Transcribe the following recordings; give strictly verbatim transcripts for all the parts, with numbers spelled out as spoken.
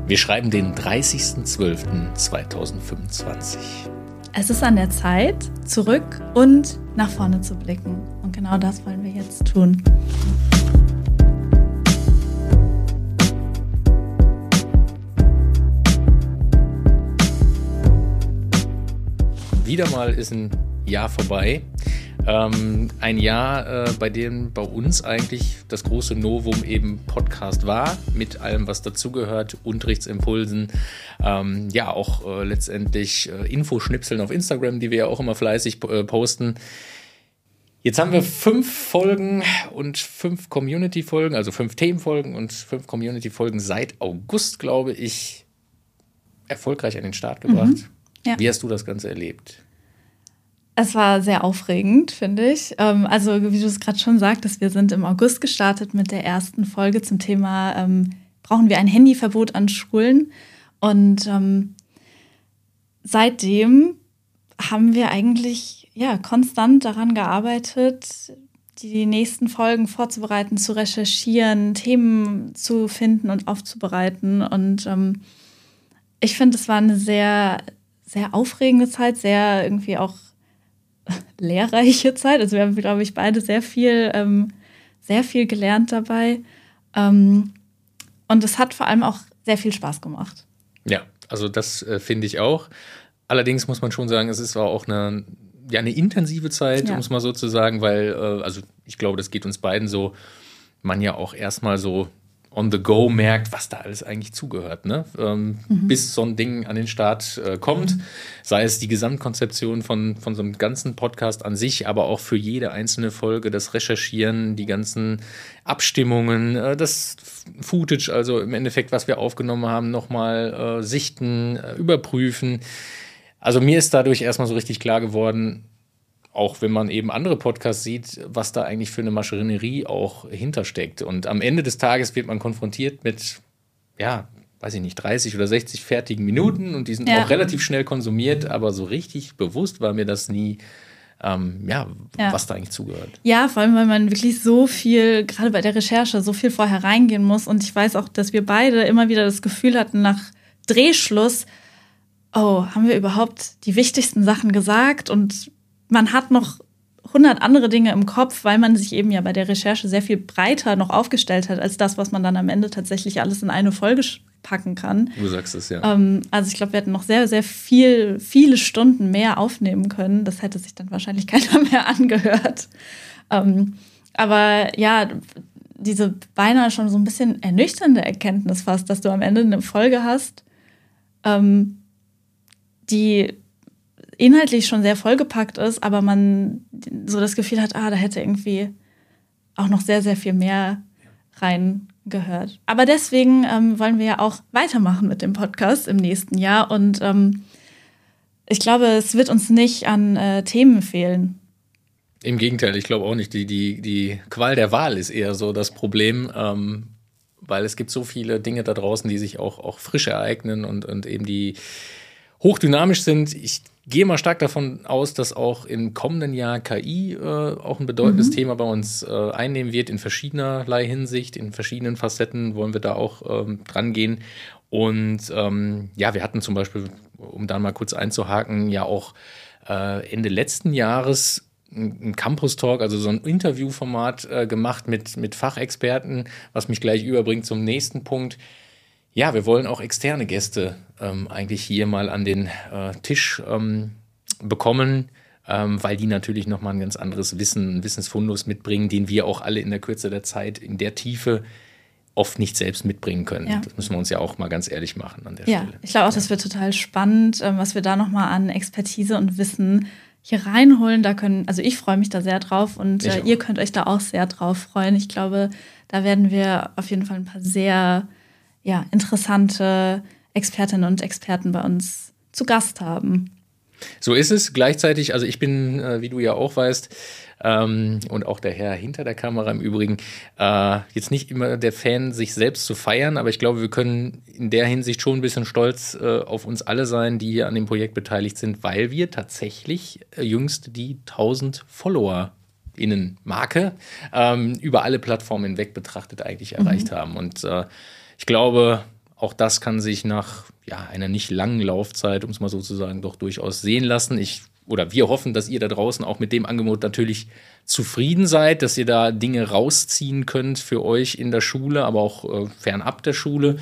Wir schreiben den dreißigsten zwölften zweitausendfünfundzwanzig. Es ist an der Zeit, zurück und nach vorne zu blicken. Und genau das wollen wir jetzt tun. Wieder mal ist ein Jahr vorbei. Ähm, ein Jahr, äh, bei dem bei uns eigentlich das große Novum eben Podcast war, mit allem, was dazugehört, Unterrichtsimpulsen, ähm, ja auch äh, letztendlich äh, Infoschnipseln auf Instagram, die wir ja auch immer fleißig äh, posten. Jetzt haben wir fünf Folgen und fünf Community-Folgen, also fünf Themenfolgen und fünf Community-Folgen seit August, glaube ich, erfolgreich an den Start gebracht. Mhm. Ja. Wie hast du das Ganze erlebt? Es war sehr aufregend, finde ich. Also wie du es gerade schon sagtest, wir sind im August gestartet mit der ersten Folge zum Thema, ähm, brauchen wir ein Handyverbot an Schulen? Und ähm, seitdem haben wir eigentlich ja, konstant daran gearbeitet, die nächsten Folgen vorzubereiten, zu recherchieren, Themen zu finden und aufzubereiten. Und ähm, ich finde, es war eine sehr, sehr aufregende Zeit, sehr irgendwie auch lehrreiche Zeit. Also wir haben, glaube ich, beide sehr viel, ähm, sehr viel gelernt dabei. Ähm, und es hat vor allem auch sehr viel Spaß gemacht. Ja, also das äh, finde ich auch. Allerdings muss man schon sagen, es ist auch eine, ja, eine intensive Zeit, ja. um es mal so zu sagen, weil, äh, also ich glaube, das geht uns beiden so, man ja auch erstmal so on the go merkt, was da alles eigentlich zugehört, ne? Ähm, mhm. Bis so ein Ding an den Start äh, kommt, mhm. sei es die Gesamtkonzeption von, von so einem ganzen Podcast an sich, aber auch für jede einzelne Folge, das Recherchieren, die ganzen Abstimmungen, äh, das Footage, also im Endeffekt, was wir aufgenommen haben, nochmal äh, sichten, äh, überprüfen. Also mir ist dadurch erstmal so richtig klar geworden, auch wenn man eben andere Podcasts sieht, was da eigentlich für eine Maschinerie auch hintersteckt. Und am Ende des Tages wird man konfrontiert mit, ja, weiß ich nicht, dreißig oder sechzig fertigen Minuten und die sind ja. auch relativ schnell konsumiert, aber so richtig bewusst war mir das nie, ähm, ja, ja, was da eigentlich zugehört. Ja, vor allem, weil man wirklich so viel, gerade bei der Recherche, so viel vorher reingehen muss. Und ich weiß auch, dass wir beide immer wieder das Gefühl hatten, nach Drehschluss, oh, haben wir überhaupt die wichtigsten Sachen gesagt? Und man hat noch hundert andere Dinge im Kopf, weil man sich eben ja bei der Recherche sehr viel breiter noch aufgestellt hat, als das, was man dann am Ende tatsächlich alles in eine Folge packen kann. Du sagst es, ja. Ähm, also ich glaube, wir hätten noch sehr, sehr viel, viele Stunden mehr aufnehmen können. Das hätte sich dann wahrscheinlich keiner mehr angehört. Ähm, aber ja, diese beinahe schon so ein bisschen ernüchternde Erkenntnis fast, dass du am Ende eine Folge hast, ähm, die inhaltlich schon sehr vollgepackt ist, aber man so das Gefühl hat, ah, da hätte irgendwie auch noch sehr, sehr viel mehr reingehört. Aber deswegen ähm, wollen wir ja auch weitermachen mit dem Podcast im nächsten Jahr und ähm, ich glaube, es wird uns nicht an äh, Themen fehlen. Im Gegenteil, ich glaube auch nicht. Die, die, die Qual der Wahl ist eher so das Problem, ähm, weil es gibt so viele Dinge da draußen, die sich auch, auch frisch ereignen und, und eben die hochdynamisch sind. Ich gehe mal stark davon aus, dass auch im kommenden Jahr K I äh, auch ein bedeutendes mhm. Thema bei uns äh, einnehmen wird, in verschiedenerlei Hinsicht, in verschiedenen Facetten wollen wir da auch ähm, dran gehen. Und ähm, ja, wir hatten zum Beispiel, um da mal kurz einzuhaken, ja auch äh, Ende letzten Jahres ein Campus-Talk, also so ein Interviewformat äh, gemacht mit, mit Fachexperten, was mich gleich überbringt zum nächsten Punkt. Ja, wir wollen auch externe Gäste ähm, eigentlich hier mal an den äh, Tisch ähm, bekommen, ähm, weil die natürlich nochmal ein ganz anderes Wissen, einen Wissensfundus mitbringen, den wir auch alle in der Kürze der Zeit in der Tiefe oft nicht selbst mitbringen können. Ja. Das müssen wir uns ja auch mal ganz ehrlich machen an der ja, Stelle. Ich glaube auch, ja. das wird total spannend, ähm, was wir da nochmal an Expertise und Wissen hier reinholen. Da können, also ich freue mich da sehr drauf und äh, ihr könnt euch da auch sehr drauf freuen. Ich glaube, da werden wir auf jeden Fall ein paar sehr ja, interessante Expertinnen und Experten bei uns zu Gast haben. So ist es. Gleichzeitig, also ich bin, äh, wie du ja auch weißt, ähm, und auch der Herr hinter der Kamera im Übrigen, äh, jetzt nicht immer der Fan, sich selbst zu feiern, aber ich glaube, wir können in der Hinsicht schon ein bisschen stolz äh, auf uns alle sein, die hier an dem Projekt beteiligt sind, weil wir tatsächlich äh, jüngst die tausend Follower Marke ähm, über alle Plattformen hinweg betrachtet eigentlich erreicht mhm. haben. Und äh, ich glaube, auch das kann sich nach ja, einer nicht langen Laufzeit, um es mal so zu sagen, doch durchaus sehen lassen. Ich oder wir hoffen, dass ihr da draußen auch mit dem Angebot natürlich zufrieden seid, dass ihr da Dinge rausziehen könnt für euch in der Schule, aber auch äh, fernab der Schule.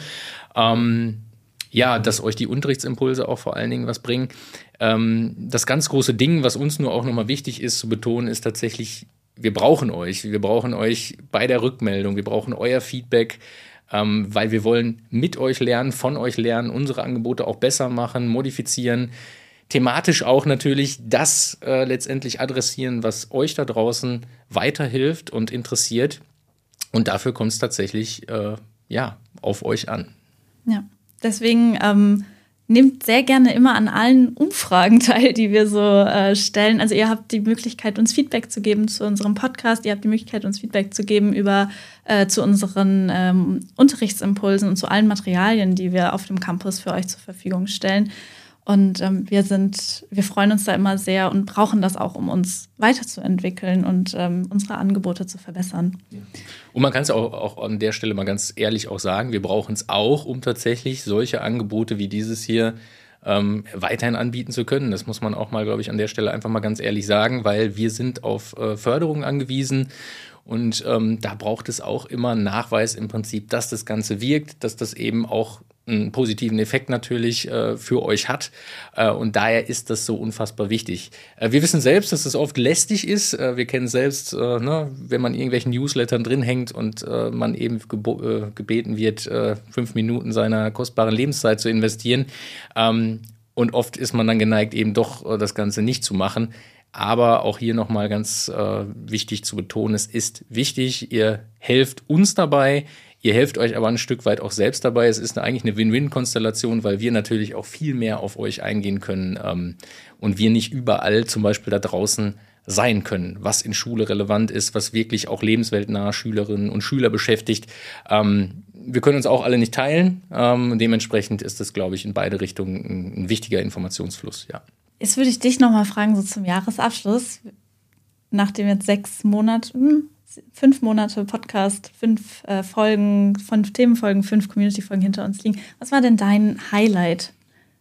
Ähm, ja, dass euch die Unterrichtsimpulse auch vor allen Dingen was bringen. Ähm, das ganz große Ding, was uns nur auch nochmal wichtig ist zu betonen, ist tatsächlich, wir brauchen euch. Wir brauchen euch bei der Rückmeldung. Wir brauchen euer Feedback, ähm, weil wir wollen mit euch lernen, von euch lernen, unsere Angebote auch besser machen, modifizieren. Thematisch auch natürlich das äh, letztendlich adressieren, was euch da draußen weiterhilft und interessiert. Und dafür kommt es tatsächlich äh, ja, auf euch an. Ja, deswegen ähm, nehmt sehr gerne immer an allen Umfragen teil, die wir so äh, stellen. Also ihr habt die Möglichkeit, uns Feedback zu geben zu unserem Podcast. Ihr habt die Möglichkeit, uns Feedback zu geben über äh, zu unseren ähm, Unterrichtsimpulsen und zu allen Materialien, die wir auf dem Campus für euch zur Verfügung stellen. Und ähm, wir sind, wir freuen uns da immer sehr und brauchen das auch, um uns weiterzuentwickeln und ähm, unsere Angebote zu verbessern. Und man kann es auch, auch an der Stelle mal ganz ehrlich auch sagen, wir brauchen es auch, um tatsächlich solche Angebote wie dieses hier ähm, weiterhin anbieten zu können. Das muss man auch mal, glaube ich, an der Stelle einfach mal ganz ehrlich sagen, weil wir sind auf äh, Förderung angewiesen. Und ähm, da braucht es auch immer einen Nachweis im Prinzip, dass das Ganze wirkt, dass das eben auch einen positiven Effekt natürlich äh, für euch hat. Äh, und daher ist das so unfassbar wichtig. Äh, wir wissen selbst, dass es oft lästig ist. Äh, wir kennen selbst, äh, ne, wenn man in irgendwelchen Newslettern drin hängt und äh, man eben gebo- äh, gebeten wird, äh, fünf Minuten seiner kostbaren Lebenszeit zu investieren. Ähm, und oft ist man dann geneigt, eben doch äh, das Ganze nicht zu machen. Aber auch hier nochmal ganz äh, wichtig zu betonen, es ist wichtig, ihr helft uns dabei, ihr helft euch aber ein Stück weit auch selbst dabei. Es ist eine, eigentlich eine Win-Win-Konstellation, weil wir natürlich auch viel mehr auf euch eingehen können ähm, und wir nicht überall zum Beispiel da draußen sein können, was in Schule relevant ist, was wirklich auch lebensweltnahe Schülerinnen und Schüler beschäftigt. Ähm, wir können uns auch alle nicht teilen. Ähm, dementsprechend ist das, glaube ich, in beide Richtungen ein, ein wichtiger Informationsfluss, ja. Jetzt würde ich dich nochmal fragen, so zum Jahresabschluss, nachdem jetzt sechs Monate, fünf Monate Podcast, fünf äh, Folgen, fünf Themenfolgen, fünf Community-Folgen hinter uns liegen. Was war denn dein Highlight?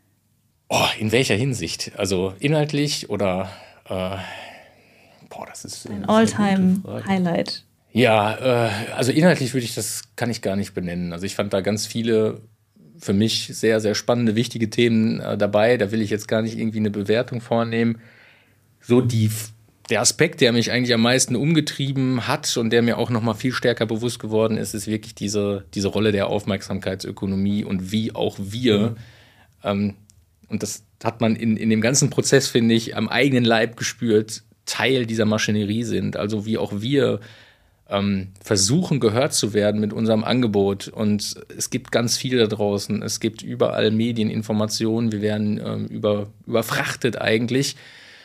Oh, in welcher Hinsicht? Also inhaltlich oder äh, boah, das ist ein All-Time-Highlight. Ja, äh, also inhaltlich würde ich das, kann ich gar nicht benennen. Also ich fand da ganz viele für mich sehr, sehr spannende, wichtige Themen äh, dabei. Da will ich jetzt gar nicht irgendwie eine Bewertung vornehmen. So die, der Aspekt, der mich eigentlich am meisten umgetrieben hat und der mir auch noch mal viel stärker bewusst geworden ist, ist wirklich diese, diese Rolle der Aufmerksamkeitsökonomie und wie auch wir, mhm. ähm, und das hat man in, in dem ganzen Prozess, finde ich, am eigenen Leib gespürt, Teil dieser Maschinerie sind. Also wie auch wir Ähm, versuchen gehört zu werden mit unserem Angebot. Und es gibt ganz viel da draußen. Es gibt überall Medieninformationen. Wir werden ähm, über, überfrachtet eigentlich.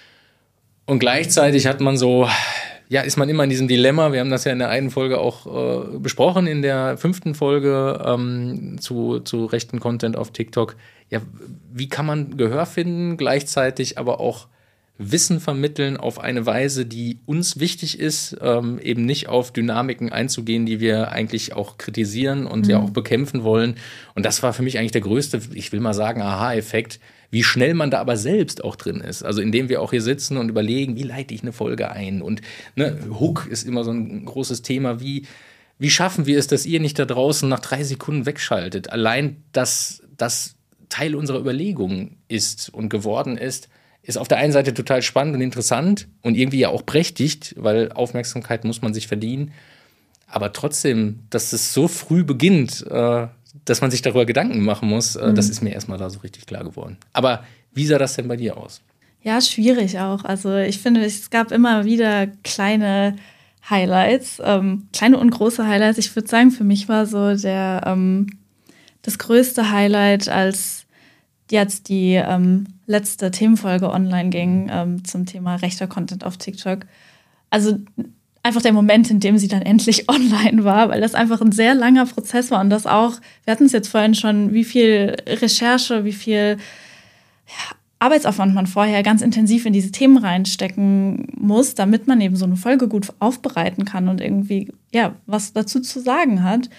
Und gleichzeitig hat man so, ja, ist man immer in diesem Dilemma. Wir haben das ja in der einen Folge auch äh, besprochen, in der fünften Folge ähm, zu, zu rechten Content auf TikTok. Ja, wie kann man Gehör finden, gleichzeitig aber auch Wissen vermitteln auf eine Weise, die uns wichtig ist, ähm, eben nicht auf Dynamiken einzugehen, die wir eigentlich auch kritisieren und mhm. ja auch bekämpfen wollen. Und das war für mich eigentlich der größte, ich will mal sagen, Aha-Effekt, wie schnell man da aber selbst auch drin ist. Also indem wir auch hier sitzen und überlegen, wie leite ich eine Folge ein? Und ne, Hook ist immer so ein großes Thema. Wie, wie schaffen wir es, dass ihr nicht da draußen nach drei Sekunden wegschaltet? Allein, dass das Teil unserer Überlegungen ist und geworden ist, ist auf der einen Seite total spannend und interessant und irgendwie ja auch prächtig, weil Aufmerksamkeit muss man sich verdienen. Aber trotzdem, dass es so früh beginnt, äh, dass man sich darüber Gedanken machen muss, äh, mhm. das ist mir erstmal da so richtig klar geworden. Aber wie sah das denn bei dir aus? Ja, schwierig auch. Also ich finde, es gab immer wieder kleine Highlights, ähm, kleine und große Highlights. Ich würde sagen, für mich war so der ähm, das größte Highlight, als jetzt die ähm, letzte Themenfolge online ging ähm, zum Thema rechter Content auf TikTok. Also einfach der Moment, in dem sie dann endlich online war, weil das einfach ein sehr langer Prozess war und das auch, wir hatten es jetzt vorhin schon, wie viel Recherche, wie viel ja, Arbeitsaufwand man vorher ganz intensiv in diese Themen reinstecken muss, damit man eben so eine Folge gut aufbereiten kann und irgendwie ja was dazu zu sagen hat.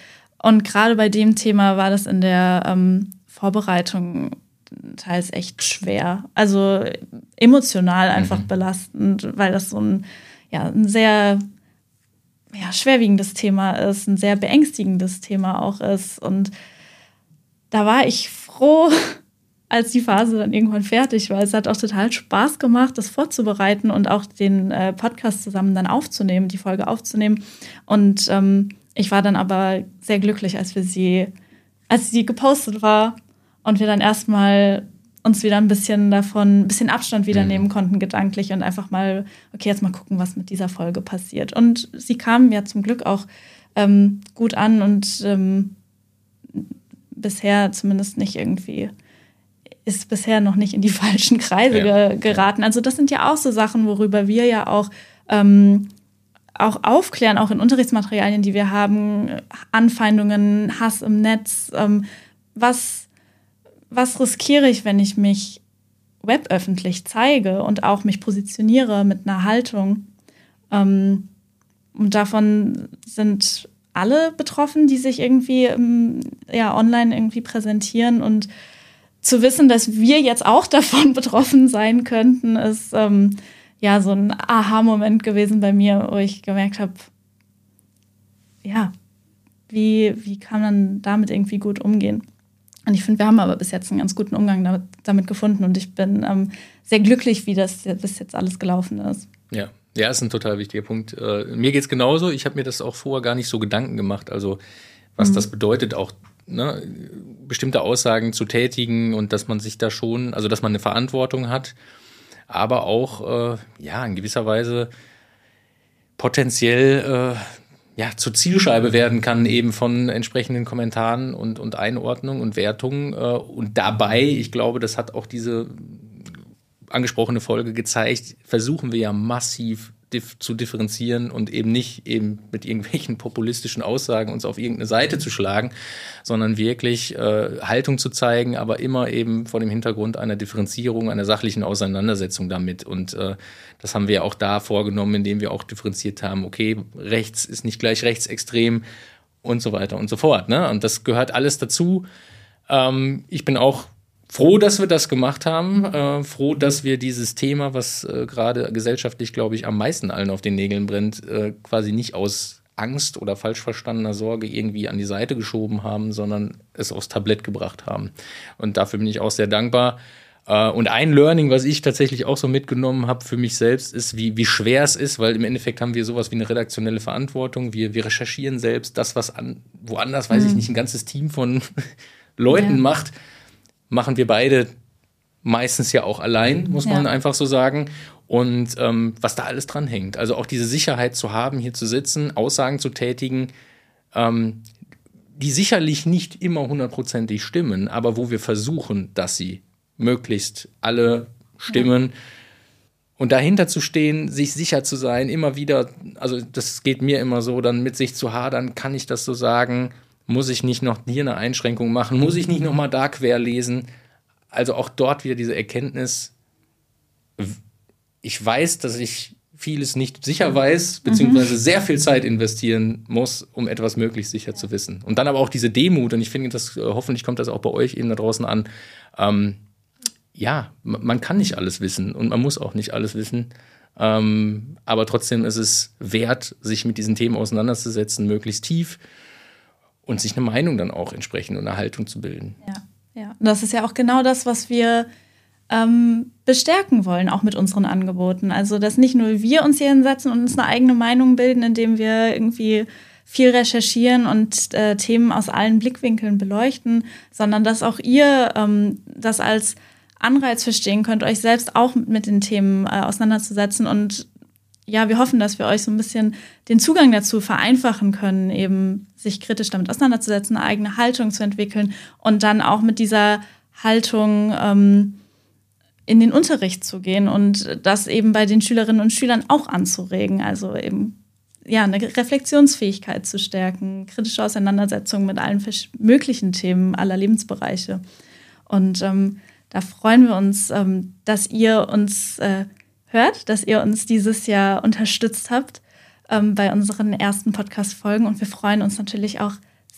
Und gerade bei dem Thema war das in der ähm, Vorbereitung teils echt schwer. Also emotional einfach mhm. belastend, weil das so ein, ja, ein sehr ja, schwerwiegendes Thema ist, ein sehr beängstigendes Thema auch ist. Und da war ich froh, als die Phase dann irgendwann fertig war. Es hat auch total Spaß gemacht, das vorzubereiten und auch den äh, Podcast zusammen dann aufzunehmen, die Folge aufzunehmen. Und ähm, ich war dann aber sehr glücklich, als wir sie, als sie gepostet war und wir dann erstmal uns wieder ein bisschen davon, ein bisschen Abstand wieder mhm. nehmen konnten, gedanklich, und einfach mal, okay, jetzt mal gucken, was mit dieser Folge passiert. Und sie kam ja zum Glück auch ähm, gut an und ähm, bisher zumindest nicht irgendwie, ist bisher noch nicht in die falschen Kreise ja. ge- geraten. Also das sind ja auch so Sachen, worüber wir ja auch, ähm, auch aufklären, auch in Unterrichtsmaterialien, die wir haben, Anfeindungen, Hass im Netz, ähm, was Was riskiere ich, wenn ich mich weböffentlich zeige und auch mich positioniere mit einer Haltung? Ähm, und davon sind alle betroffen, die sich irgendwie ähm, ja, online irgendwie präsentieren. Und zu wissen, dass wir jetzt auch davon betroffen sein könnten, ist ähm, ja so ein Aha-Moment gewesen bei mir, wo ich gemerkt habe, ja, wie, wie kann man damit irgendwie gut umgehen? Und ich finde, wir haben aber bis jetzt einen ganz guten Umgang damit, damit gefunden. Und ich bin ähm, sehr glücklich, wie das bis jetzt alles gelaufen ist. Ja, ja, ist ein total wichtiger Punkt. Äh, mir geht's genauso. Ich habe mir das auch vorher gar nicht so Gedanken gemacht. Also was mhm. das bedeutet, auch ne, bestimmte Aussagen zu tätigen und dass man sich da schon, also dass man eine Verantwortung hat, aber auch äh, ja in gewisser Weise potenziell äh, ja, zur Zielscheibe werden kann eben von entsprechenden Kommentaren und, und Einordnungen und Wertungen. Und dabei, ich glaube, das hat auch diese angesprochene Folge gezeigt, versuchen wir ja massiv dif- zu differenzieren und eben nicht eben mit irgendwelchen populistischen Aussagen uns auf irgendeine Seite zu schlagen, sondern wirklich äh, Haltung zu zeigen, aber immer eben vor dem Hintergrund einer Differenzierung, einer sachlichen Auseinandersetzung damit. Und äh, das haben wir auch da vorgenommen, indem wir auch differenziert haben, okay, rechts ist nicht gleich rechtsextrem und so weiter und so fort. Ne? Und das gehört alles dazu. Ähm, ich bin auch froh, dass wir das gemacht haben. Äh, froh, dass wir dieses Thema, was äh, gerade gesellschaftlich, glaube ich, am meisten allen auf den Nägeln brennt, äh, quasi nicht aus Angst oder falsch verstandener Sorge irgendwie an die Seite geschoben haben, sondern es aufs Tablett gebracht haben. Und dafür bin ich auch sehr dankbar. Äh, und ein Learning, was ich tatsächlich auch so mitgenommen habe für mich selbst, ist, wie, wie schwer es ist, weil im Endeffekt haben wir sowas wie eine redaktionelle Verantwortung. Wir, wir recherchieren selbst das, was an, woanders, weiß mhm. ich nicht, ein ganzes Team von Leuten ja. macht, machen wir beide meistens ja auch allein, muss man ja. einfach so sagen. Und ähm, was da alles dran hängt. Also auch diese Sicherheit zu haben, hier zu sitzen, Aussagen zu tätigen, ähm, die sicherlich nicht immer hundertprozentig stimmen, aber wo wir versuchen, dass sie möglichst alle stimmen. Ja. Und dahinter zu stehen, sich sicher zu sein, immer wieder, also das geht mir immer so, dann mit sich zu hadern, kann ich das so sagen? Muss ich nicht noch hier eine Einschränkung machen? Muss ich nicht noch mal da quer lesen? Also auch dort wieder diese Erkenntnis, ich weiß, dass ich vieles nicht sicher weiß, beziehungsweise sehr viel Zeit investieren muss, um etwas möglichst sicher zu wissen. Und dann aber auch diese Demut, und ich finde, das, hoffentlich kommt das auch bei euch eben da draußen an, ähm, ja, man kann nicht alles wissen und man muss auch nicht alles wissen, ähm, aber trotzdem ist es wert, sich mit diesen Themen auseinanderzusetzen, möglichst tief, und sich eine Meinung dann auch entsprechend und eine Haltung zu bilden. Ja, ja. Und das ist ja auch genau das, was wir ähm, bestärken wollen, auch mit unseren Angeboten. Also, dass nicht nur wir uns hier hinsetzen und uns eine eigene Meinung bilden, indem wir irgendwie viel recherchieren und äh, Themen aus allen Blickwinkeln beleuchten, sondern dass auch ihr ähm, das als Anreiz verstehen könnt, euch selbst auch mit den Themen äh, auseinanderzusetzen. Und ja, wir hoffen, dass wir euch so ein bisschen den Zugang dazu vereinfachen können, eben sich kritisch damit auseinanderzusetzen, eine eigene Haltung zu entwickeln und dann auch mit dieser Haltung ähm, in den Unterricht zu gehen und das eben bei den Schülerinnen und Schülern auch anzuregen. Also eben ja, eine Reflexionsfähigkeit zu stärken, kritische Auseinandersetzung mit allen möglichen Themen aller Lebensbereiche. Und ähm, da freuen wir uns, ähm, dass ihr uns äh, hört, dass ihr uns dieses Jahr unterstützt habt ähm, bei unseren ersten Podcast-Folgen. Und wir freuen uns natürlich auch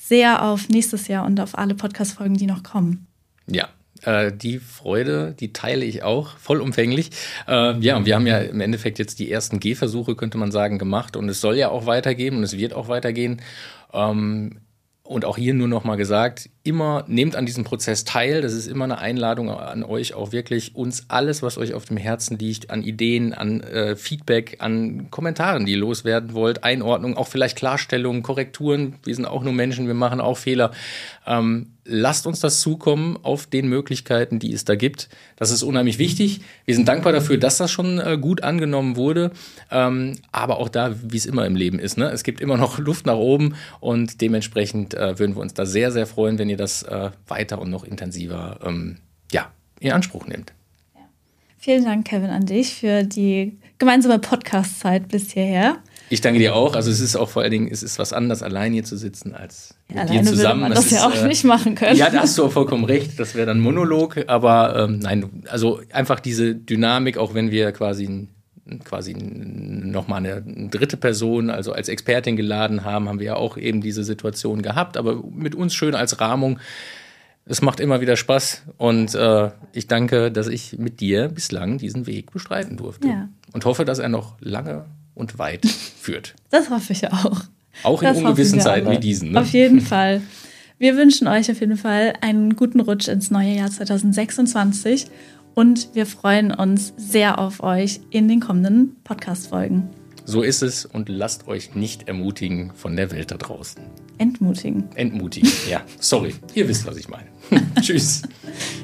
sehr auf nächstes Jahr und auf alle Podcast-Folgen, die noch kommen. Ja, äh, die Freude, die teile ich auch vollumfänglich. Äh, ja, und wir haben ja im Endeffekt jetzt die ersten Gehversuche, könnte man sagen, gemacht. Und es soll ja auch weitergehen und es wird auch weitergehen. Ähm, Und auch hier nur noch mal gesagt, immer nehmt an diesem Prozess teil. Das ist immer eine Einladung an euch, auch wirklich uns alles, was euch auf dem Herzen liegt, an Ideen, an äh, Feedback, an Kommentaren, die ihr loswerden wollt, Einordnung, auch vielleicht Klarstellungen, Korrekturen. Wir sind auch nur Menschen, wir machen auch Fehler. Ähm, lasst uns das zukommen auf den Möglichkeiten, die es da gibt. Das ist unheimlich wichtig. Wir sind dankbar dafür, dass das schon äh, gut angenommen wurde. Ähm, aber auch da, wie es immer im Leben ist, ne? Es gibt immer noch Luft nach oben und dementsprechend äh, würden wir uns da sehr, sehr freuen, wenn ihr das äh, weiter und noch intensiver ähm, ja, in Anspruch nehmt. Ja. Vielen Dank, Kevin, an dich für die gemeinsame Podcast-Zeit bis hierher. Ich danke dir auch. Also es ist auch vor allen Dingen, es ist was anderes, allein hier zu sitzen, als mit ja, dir zusammen. Würde man das, das ja ist, auch äh, nicht machen können. Ja, da hast du auch vollkommen recht. Das wäre dann Monolog. Aber ähm, nein, also einfach diese Dynamik, auch wenn wir quasi quasi nochmal eine dritte Person, also als Expertin geladen haben, haben wir ja auch eben diese Situation gehabt, aber mit uns schön als Rahmung. Es macht immer wieder Spaß und äh, ich danke, dass ich mit dir bislang diesen Weg bestreiten durfte. Ja. Und hoffe, dass er noch lange und weit führt. Das hoffe ich auch. Auch in das ungewissen Zeiten wie diesen. Ne? Auf jeden Fall. Wir wünschen euch auf jeden Fall einen guten Rutsch ins neue Jahr zwanzig sechsundzwanzig. Und wir freuen uns sehr auf euch in den kommenden Podcast-Folgen. So ist es und lasst euch nicht ermutigen von der Welt da draußen. Entmutigen. Entmutigen, ja. Sorry, ihr wisst, was ich meine. Tschüss.